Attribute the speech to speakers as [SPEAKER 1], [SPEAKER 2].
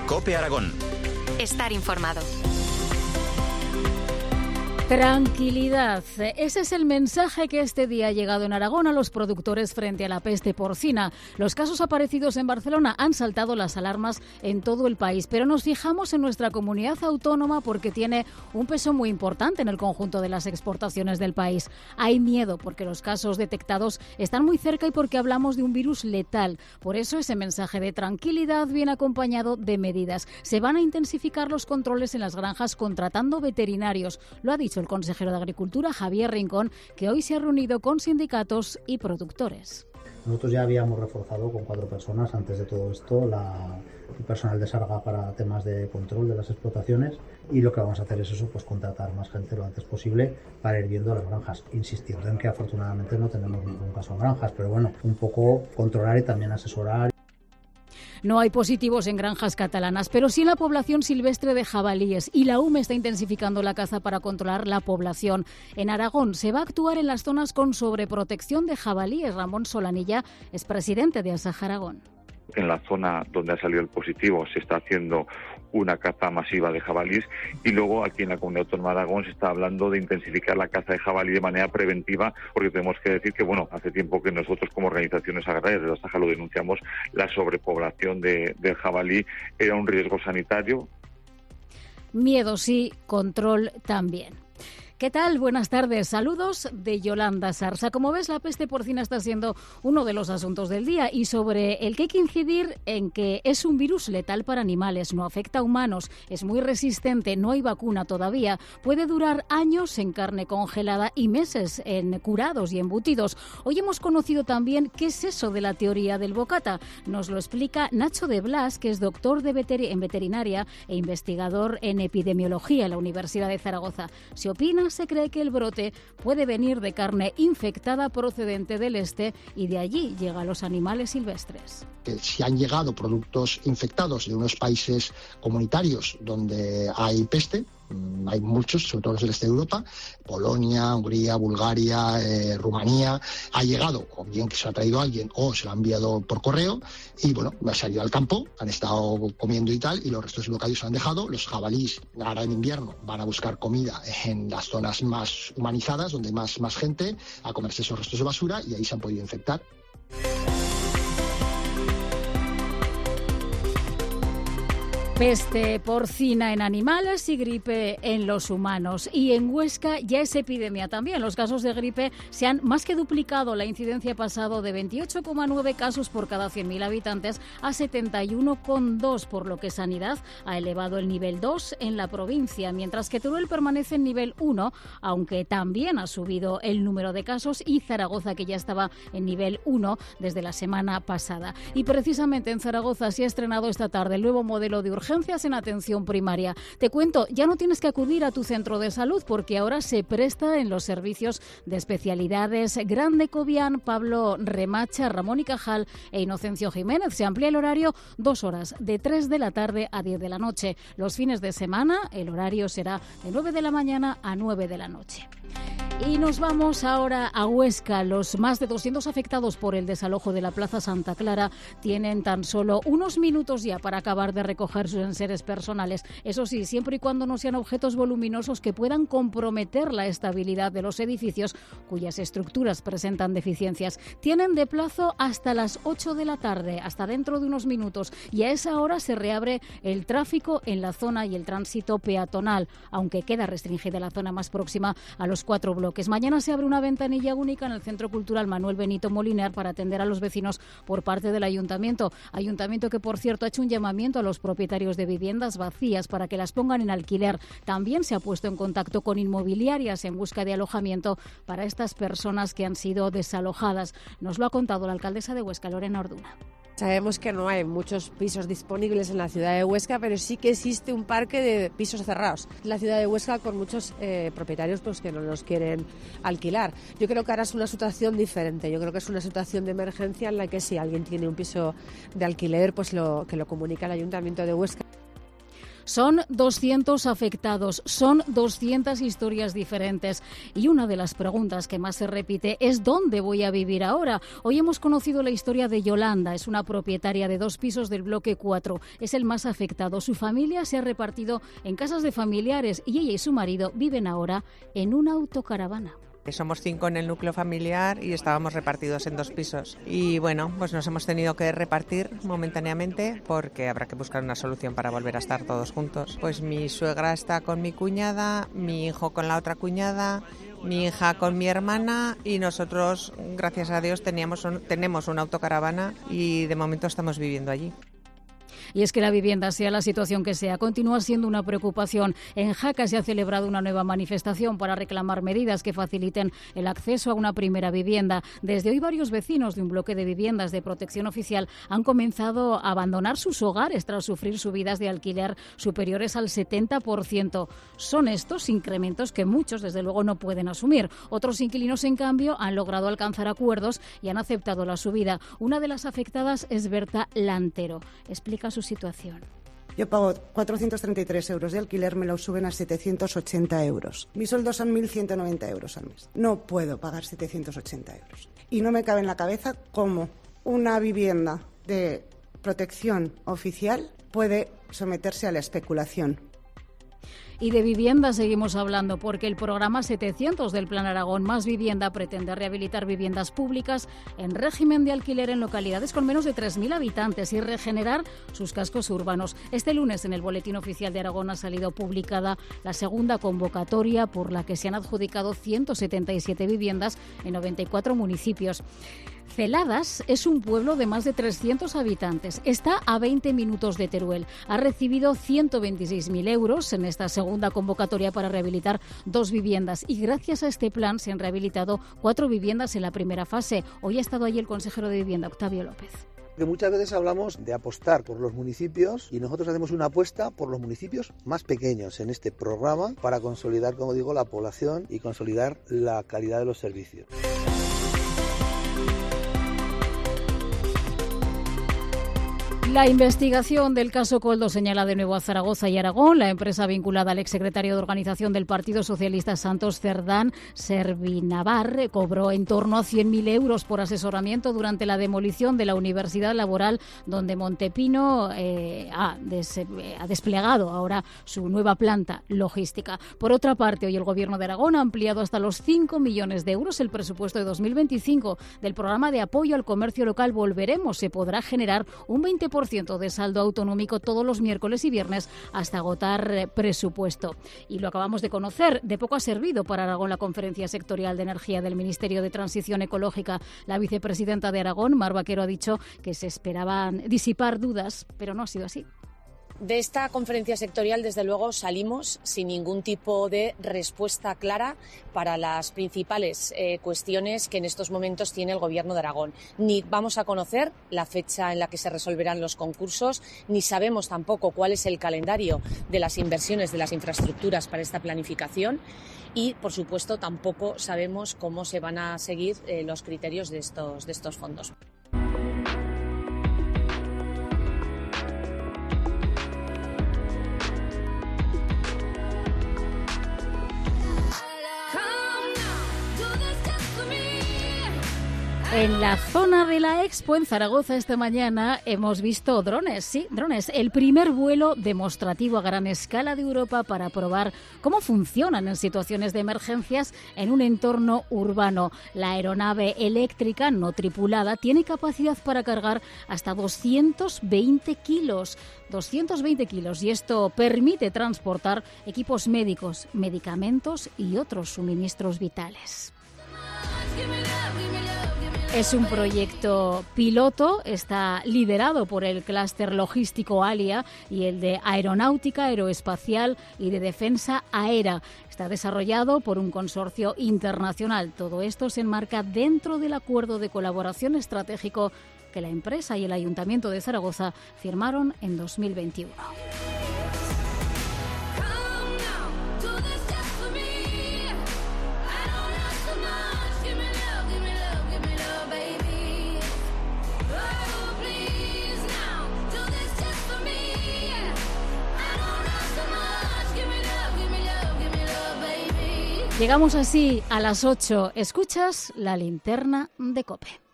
[SPEAKER 1] COPE Aragón.
[SPEAKER 2] Estar informado.
[SPEAKER 3] Tranquilidad. Ese es el mensaje que este día ha llegado en Aragón a los productores frente a la peste porcina. Los casos aparecidos en Barcelona han saltado las alarmas en todo el país, pero nos fijamos en nuestra comunidad autónoma porque tiene un peso muy importante en el conjunto de las exportaciones del país. Hay miedo porque los casos detectados están muy cerca y porque hablamos de un virus letal. Por eso ese mensaje de tranquilidad viene acompañado de medidas. Se van a intensificar los controles en las granjas contratando veterinarios. Lo ha dicho el consejero de Agricultura, Javier Rincón, que hoy se ha reunido con sindicatos y productores.
[SPEAKER 4] Nosotros ya habíamos reforzado con 4 personas antes de todo esto el personal de Sarga para temas de control de las explotaciones, y lo que vamos a hacer es eso, pues contratar más gente lo antes posible para ir viendo las granjas, insistiendo en que afortunadamente no tenemos ningún caso en granjas, pero bueno, un poco controlar y también asesorar.
[SPEAKER 3] No hay positivos en granjas catalanas, pero sí en la población silvestre de jabalíes, y la UME está intensificando la caza para controlar la población. En Aragón se va a actuar en las zonas con sobreprotección de jabalíes. Ramón Solanilla es presidente de Asaja Aragón.
[SPEAKER 5] En la zona donde ha salido el positivo se está haciendo una caza masiva de jabalíes, y luego aquí en la Comunidad Autónoma de Aragón se está hablando de intensificar la caza de jabalí de manera preventiva, porque tenemos que decir que, bueno, hace tiempo que nosotros como organizaciones agrarias de la Asaja lo denunciamos, la sobrepoblación del jabalí era un riesgo sanitario.
[SPEAKER 3] Miedo sí, control también. ¿Qué tal? Buenas tardes. Saludos de Yolanda Sarsa. Como ves, la peste porcina está siendo uno de los asuntos del día, y sobre el que hay que incidir en que es un virus letal para animales, no afecta a humanos, es muy resistente, no hay vacuna todavía, puede durar años en carne congelada y meses en curados y embutidos. Hoy hemos conocido también qué es eso de la teoría del bocata. Nos lo explica Nacho de Blas, que es doctor en veterinaria e investigador en epidemiología en la Universidad de Zaragoza. ¿Se opina? Se cree que el brote puede venir de carne infectada procedente del este, y de allí llega a los animales silvestres.
[SPEAKER 6] Si han llegado productos infectados de unos países comunitarios donde hay peste, hay muchos, sobre todo los del este de Europa, Polonia, Hungría, Bulgaria, Rumanía, ha llegado, o bien que se lo ha traído alguien o se lo ha enviado por correo, y bueno, ha salido al campo, han estado comiendo y tal, y los restos locales se han dejado. Los jabalíes ahora en invierno van a buscar comida en las zonas más humanizadas, donde hay más gente, a comerse esos restos de basura, y ahí se han podido infectar.
[SPEAKER 3] Peste porcina en animales y gripe en los humanos. Y en Huesca ya es epidemia también. Los casos de gripe se han más que duplicado. La incidencia ha pasado de 28,9 casos por cada 100.000 habitantes a 71,2, por lo que Sanidad ha elevado el nivel 2 en la provincia, mientras que Teruel permanece en nivel 1, aunque también ha subido el número de casos, y Zaragoza, que ya estaba en nivel 1 desde la semana pasada. Y precisamente en Zaragoza se ha estrenado esta tarde el nuevo modelo de urgencias en atención primaria. Te cuento, ya no tienes que acudir a tu centro de salud, porque ahora se presta en los servicios de especialidades Grande Cobian, Pablo Remacha, Ramón y Cajal e Inocencio Jiménez. Se amplía el horario 2 horas, de 3 de la tarde a 10 de la noche. Los fines de semana el horario será de 9 de la mañana a 9 de la noche. Y nos vamos ahora a Huesca. Los más de 200 afectados por el desalojo de la Plaza Santa Clara tienen tan solo unos minutos ya para acabar de recoger sus enseres personales. Eso sí, siempre y cuando no sean objetos voluminosos que puedan comprometer la estabilidad de los edificios cuyas estructuras presentan deficiencias. Tienen de plazo hasta las 8 de la tarde, hasta dentro de unos minutos, y a esa hora se reabre el tráfico en la zona y el tránsito peatonal, aunque queda restringida la zona más próxima a los 4 bloques. Mañana se abre una ventanilla única en el Centro Cultural Manuel Benito Moliner para atender a los vecinos por parte del Ayuntamiento que, por cierto, ha hecho un llamamiento a los propietarios de viviendas vacías para que las pongan en alquiler. También se ha puesto en contacto con inmobiliarias en busca de alojamiento para estas personas que han sido desalojadas. Nos lo ha contado la alcaldesa de Huesca, Lorena Orduna.
[SPEAKER 7] Sabemos que no hay muchos pisos disponibles en la ciudad de Huesca, pero sí que existe un parque de pisos cerrados en la ciudad de Huesca con muchos propietarios pues que no los quieren alquilar. Yo creo que ahora es una situación diferente. Yo creo que es una situación de emergencia en la que si alguien tiene un piso de alquiler, pues que lo comunica al Ayuntamiento de Huesca.
[SPEAKER 3] Son 200 afectados, son 200 historias diferentes y una de las preguntas que más se repite es ¿dónde voy a vivir ahora? Hoy hemos conocido la historia de Yolanda, es una propietaria de 2 pisos del bloque 4, es el más afectado. Su familia se ha repartido en casas de familiares y ella y su marido viven ahora en una autocaravana.
[SPEAKER 1] Somos 5 en el núcleo familiar y estábamos repartidos en 2 pisos. Y bueno, pues nos hemos tenido que repartir momentáneamente porque habrá que buscar una solución para volver a estar todos juntos. Pues mi suegra está con mi cuñada, mi hijo con la otra cuñada, mi hija con mi hermana y nosotros, gracias a Dios, tenemos una autocaravana y de momento estamos viviendo allí.
[SPEAKER 3] Y es que la vivienda, sea la situación que sea, continúa siendo una preocupación. En Jaca se ha celebrado una nueva manifestación para reclamar medidas que faciliten el acceso a una primera vivienda. Desde hoy varios vecinos de un bloque de viviendas de protección oficial han comenzado a abandonar sus hogares tras sufrir subidas de alquiler superiores al 70%. Son estos incrementos que muchos, desde luego, no pueden asumir. Otros inquilinos, en cambio, han logrado alcanzar acuerdos y han aceptado la subida. Una de las afectadas es Berta Lantero. Explica su situación.
[SPEAKER 8] Yo pago 433 euros de alquiler, me lo suben a 780 euros. Mis sueldos son 1.190 euros al mes. No puedo pagar 780 euros. Y no me cabe en la cabeza cómo una vivienda de protección oficial puede someterse a la especulación.
[SPEAKER 3] Y de vivienda seguimos hablando porque el programa 700 del Plan Aragón Más Vivienda pretende rehabilitar viviendas públicas en régimen de alquiler en localidades con menos de 3.000 habitantes y regenerar sus cascos urbanos. Este lunes en el Boletín Oficial de Aragón ha salido publicada la segunda convocatoria por la que se han adjudicado 177 viviendas en 94 municipios. Celadas es un pueblo de más de 300 habitantes. Está a 20 minutos de Teruel. Ha recibido 126.000 euros en esta segunda convocatoria para rehabilitar 2 viviendas. Y gracias a este plan se han rehabilitado 4 viviendas en la primera fase. Hoy ha estado allí el consejero de Vivienda, Octavio López.
[SPEAKER 9] Que muchas veces hablamos de apostar por los municipios y nosotros hacemos una apuesta por los municipios más pequeños en este programa para consolidar, como digo, la población y consolidar la calidad de los servicios.
[SPEAKER 3] La investigación del caso Koldo señala de nuevo a Zaragoza y Aragón. La empresa vinculada al exsecretario de Organización del Partido Socialista Santos Cerdán, Servinavar, cobró en torno a 100.000 euros por asesoramiento durante la demolición de la Universidad Laboral, donde Montepino ha desplegado ahora su nueva planta logística. Por otra parte, hoy el Gobierno de Aragón ha ampliado hasta los 5 millones de euros el presupuesto de 2025 del programa de apoyo al comercio local Volveremos. Se podrá generar un 20% de saldo autonómico todos los miércoles y viernes hasta agotar presupuesto. Y lo acabamos de conocer, de poco ha servido para Aragón la conferencia sectorial de energía del Ministerio de Transición Ecológica. La vicepresidenta de Aragón, Mar Vaquero, ha dicho que se esperaban disipar dudas, pero no ha sido así.
[SPEAKER 10] De esta conferencia sectorial, desde luego, salimos sin ningún tipo de respuesta clara para las principales cuestiones que en estos momentos tiene el Gobierno de Aragón. Ni vamos a conocer la fecha en la que se resolverán los concursos, ni sabemos tampoco cuál es el calendario de las inversiones de las infraestructuras para esta planificación y, por supuesto, tampoco sabemos cómo se van a seguir los criterios de estos fondos.
[SPEAKER 3] En la zona de la Expo en Zaragoza esta mañana hemos visto drones, sí, drones, el primer vuelo demostrativo a gran escala de Europa para probar cómo funcionan en situaciones de emergencias en un entorno urbano. La aeronave eléctrica no tripulada tiene capacidad para cargar hasta 220 kilos. 220 kilos y esto permite transportar equipos médicos, medicamentos y otros suministros vitales. Es un proyecto piloto, está liderado por el clúster logístico ALIA y el de Aeronáutica, Aeroespacial y de Defensa Aérea. Está desarrollado por un consorcio internacional. Todo esto se enmarca dentro del acuerdo de colaboración estratégico que la empresa y el Ayuntamiento de Zaragoza firmaron en 2021. Llegamos así a las 8. Escuchas la linterna de COPE.